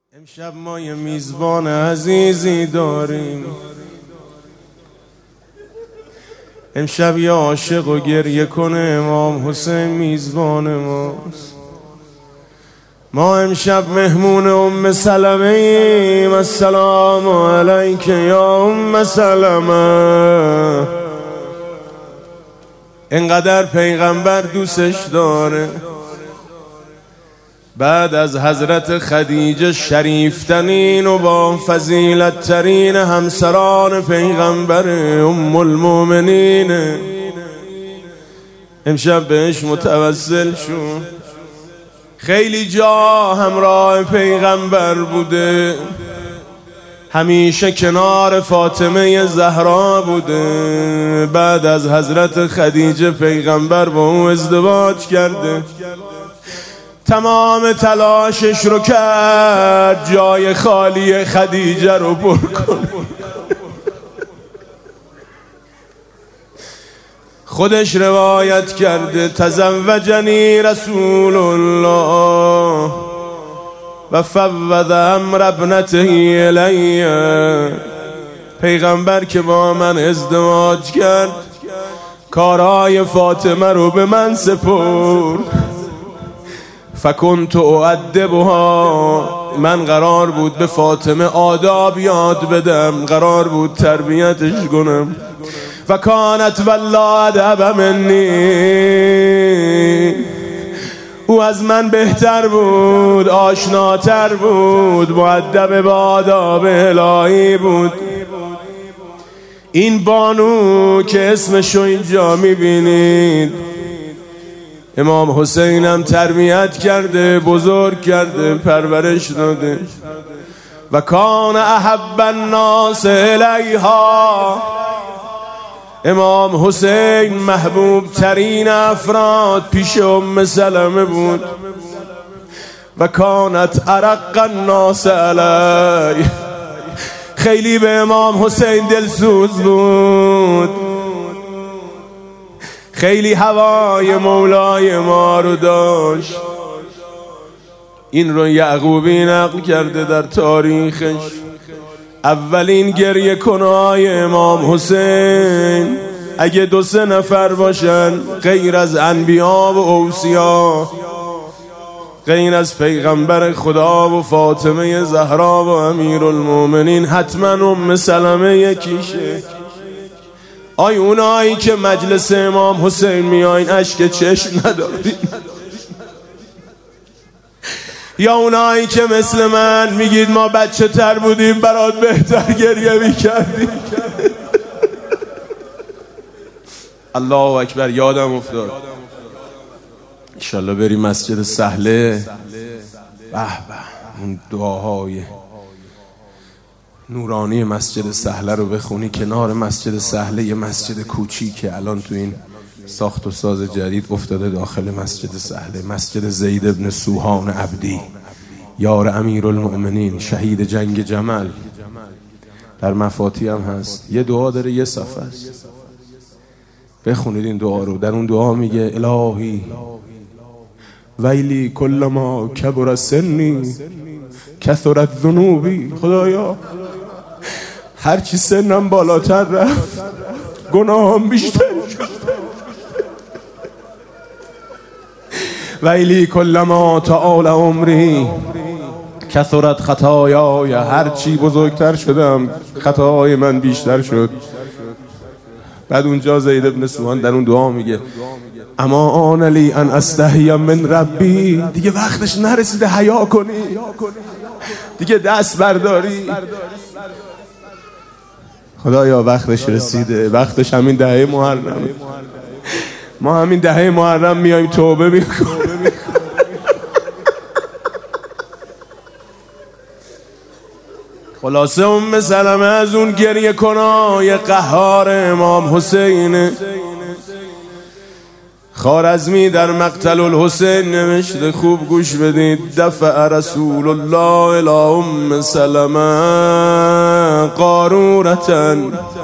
امشب ما یه میزبان عزیزی داریم، امشب یه عاشق و گریه کنه امام حسین میزبان ماست. ما امشب مهمون ام سلمه ایم. السلام علیک یا ام سلمه. انقدر پیغمبر دوستش داره، بعد از حضرت خدیجه شریفترین و با فضیلت ترین همسران پیغمبر ام المؤمنین، امشب بهش متوسل شو. خیلی جا همراه پیغمبر بوده، همیشه کنار فاطمه زهرا بوده. بعد از حضرت خدیجه پیغمبر با او ازدواج کرده، تمام تلاشش رو کرد جای خالی خدیجه رو پر کنه. خودش روایت کرده تزوجنی رسول الله و فوض امر ابنته الی. پیغمبر که با من ازدواج کرد، کارهای فاطمه رو به من سپرد. فکنت اؤدبها، من قرار بود به فاطمه آداب یاد بدم، قرار بود تربیتش کنم. و کانت والله ادب منی، او از من بهتر بود، آشناتر بود، مؤدب به آداب الهی بود. این بانو که اسمشو اینجا میبینید، امام حسینم تربیت کرده، بزرگ کرده، پرورش داده. و کان احب الناس الیها، امام حسین محبوب ترین افراد پیش ام سلمه بود. و کانت ارق الناس علی، خیلی به امام حسین دلسوز بود، خیلی هوای مولای ما رو داشت. این رو یعقوبی نقل کرده در تاریخش. اولین گریه کنای امام حسین اگه 2-3 نفر باشن غیر از انبیا و اوصیا، غیر از پیغمبر خدا و فاطمه زهرا و امیرالمومنین، حتما ام سلمه یکیشه. آی اونایی که مجلس امام حسین میاین اشک چشم ندارید، یا اونایی که مثل من میگید ما بچه تر بودیم برات بهتر گریه میکردیم. الله اکبر. یادم افتاد انشالله بریم مسجد سهله، به به اون دعاهای نورانی مسجد سهله رو بخونی. کنار مسجد سهله یه مسجد کوچیکه الان تو این ساخت و ساز جدید افتاده داخل مسجد سهله، مسجد زید ابن سوهان عبدی، یار امیرالمؤمنین، شهید جنگ جمل. در مفاتی هم هست، یه دعا داره، یه صفحه است، بخونید این دعا رو. در اون دعا میگه الهی ویلی کل ما کبر سنی کثرت ذنوبی، خدایا هرچی سنم بالاتر رفت گناهم بیشتر شد. ویلی کل ما تعال عمری کثرت خطایا، هرچی بزرگتر شدم خطاهای من بیشتر شد. بعد اونجا زید ابن سوهان در اون دعا میگه اما آن لی ان استحی من ربی، دیگه وقتش نرسیده حیا کنی، دیگه دست برداری. خدایا وقتش رسیده، وقتش همین دهه محرم. ما همین دهه محرم میایم توبه میکنیم. خلاصه ام سلمه از اون گریه کنای قهار امام حسین. خوارزمی در مقتل الحسین نوشته، خوب گوش بدید. دفع رسول الله الی ام سلمه قارورة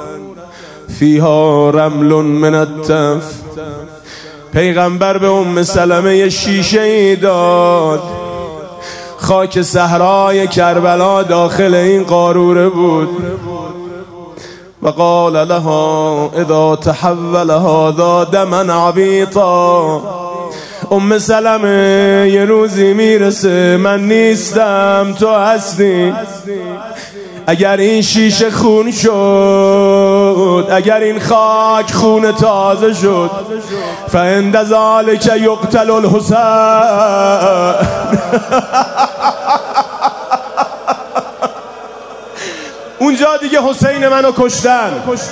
فیها رمل من التف. پیغمبر به ام سلمه شیشه ای داد، خاک صحرای کربلا داخل این قاروره بود. و قال لها اذا تحول هذا دما عبیطا. سلمه یه روزی میرسه من نیستم تو هستی. اگر این شیشه خون شد، اگر این خاک خون تازه شد، فعند ذلک یقتل الحسین. اونجا دیگه حسین منو کشتن.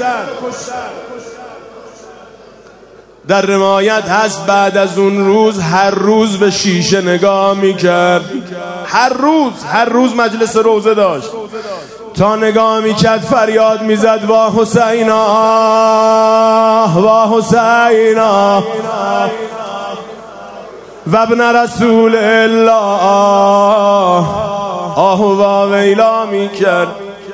در روایت هست بعد از اون روز هر روز به شیشه نگاه میکرد. هر روز مجلس روزه داشت، تا نگاه میکرد فریاد میزد وا حسینا وا حسینا و ابن رسول الله. آه و ویلا میکرد.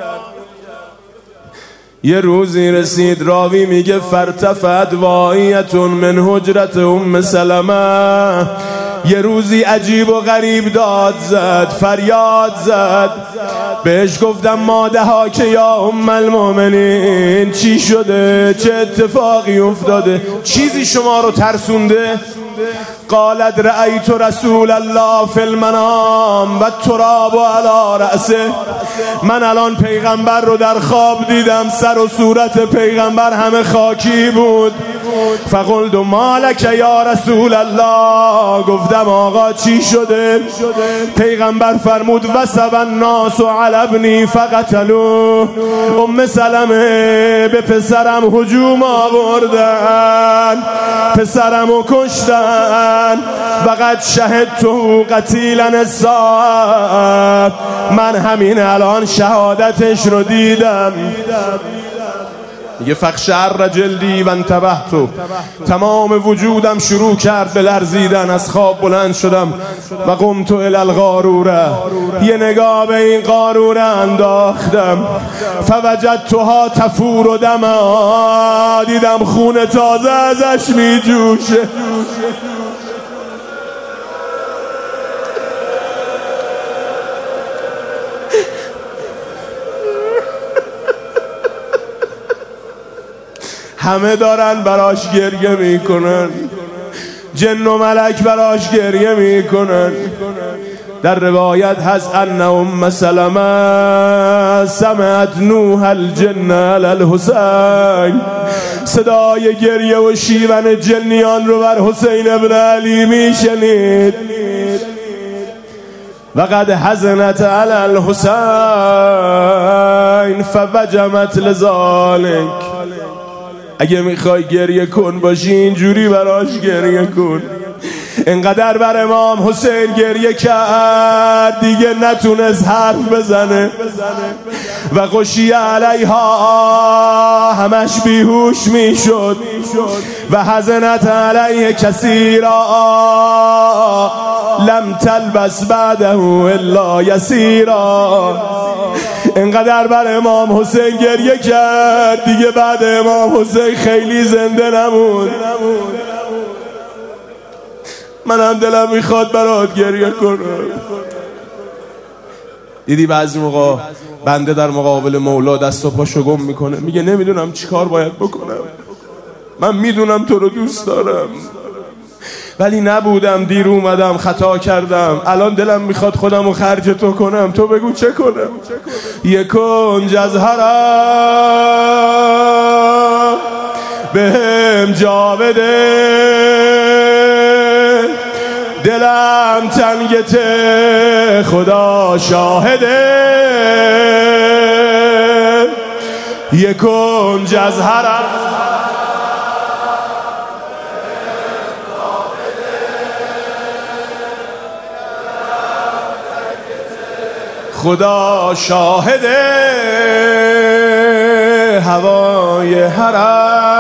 یه روزی رسید، راوی میگه فرتفت وایتون من حجرت سلمه. یه روزی عجیب و غریب داد زد، فریاد زد. بهش گفتم ماده ها که یا المؤمنین، چی شده؟ چه اتفاقی افتاده؟ چیزی شما رو ترسونده؟ قالت رأیت رسول الله فی المنام و التراب علی رأسه. من الان پیغمبر رو در خواب دیدم، سر و صورت پیغمبر همه خاکی بود. فقلت مالک یا رسول الله. گفتم آقا چی شده؟ پیغمبر فرمود وثب الناس علی ابنی فقتلوه. سلمه به پسرم هجوم آوردن، پسرمو کشتن. وقد شهدته قتیلا الساعة. من همین الان شهادتش رو دیدم. یه فقشعر جلدی و انتبهتو. تمام وجودم شروع کرد به لرزیدن. از خواب بلند شدم و قمت الی القاروره. یه نگاه به این قاروره انداختم. فوجدتها تفور دما. دیدم خون تازه ازش می جوشه. همه دارن براش گریه میکنن، جن و ملک براش گریه میکنن. در روایت هست ان سلمه سمعت نوح الجن علی الحسین. صدای گریه و شیون جنیان رو بر حسین ابن علی میشنید. وقد حزنت علی الحسین فوجمت لذالک. اگه میخوای گریه کن باشی اینجوری براش گریه کن. انقدر بر امام حسین گریه کرد دیگه نتونست حرف بزنه. و غشی علیها، همش بیهوش میشد. و حزنت علیه کثیرا لم تلبس بعده الا یسیرا. انقدر بر امام حسین گریه کرد دیگه بعد امام حسین خیلی زنده نموند. منم دلم میخواد برات گریه کنم. دیدی بعضی موقع بنده در مقابل مولا دست و پاشو گم میکنه، میگه نمیدونم چی کار باید بکنم. من میدونم تو رو دوست دارم ولی نبودم، دیر اومدم، خطا کردم. الان دلم میخواد خودم رو خرج تو کنم. تو بگو چه کنم؟ یکون جزهرا بهم جا بده، دلم تنگته خدا شاهده. یکون جزهرا خدا شاهده. هوای حرم